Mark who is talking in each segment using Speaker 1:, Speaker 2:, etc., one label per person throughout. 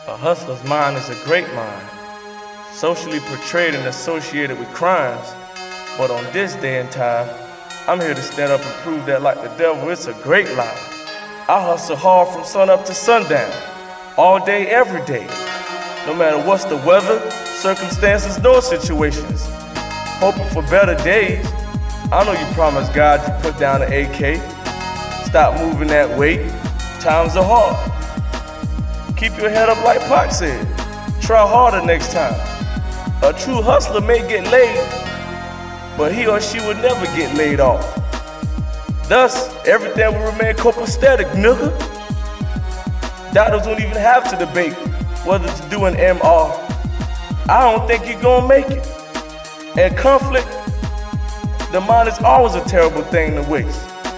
Speaker 1: A hustler's mind is a great mind, socially portrayed and associated with crimes. But on this day and time, I'm here to stand up and prove that like the devil, it's a great lie. I hustle hard from sun up to sundown, all day, every day. No matter what's the weather, circumstances, nor situations. Hoping for better days. I know you promised God you put down an AK. Stop moving that weight. Times are hard. Keep your head up like Pac said. Try harder next time. A true hustler may get laid, but he or she will never get laid off. Thus, everything will remain copacetic, nigga. Doctors don't even have to debate whether to do an MR. I don't think you're gonna make it. And conflict, the mind is always a terrible thing to waste.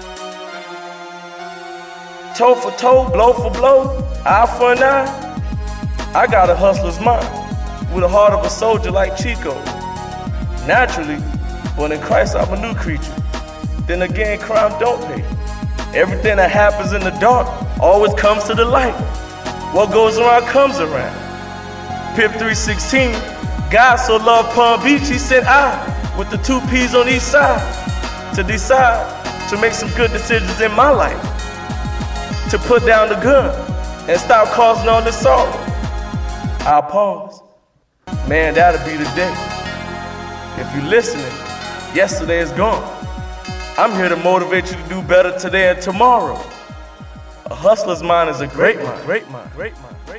Speaker 1: Toe for toe, blow for blow, eye for an eye. I got a hustler's mind, with a heart of a soldier like Chico. Naturally, but in Christ I'm a new creature. Then again, crime don't pay. Everything that happens in the dark always comes to the light. What goes around comes around. Pip 316, God so loved Palm Beach, he sent I, with the 2 P's on each side, to decide to make some good decisions in my life. To put down the gun and stop causing all this sorrow. I'll pause. Man, that'll be the day. If you're listening, yesterday is gone. I'm here to motivate you to do better today and tomorrow. A hustler's mind is a great mind.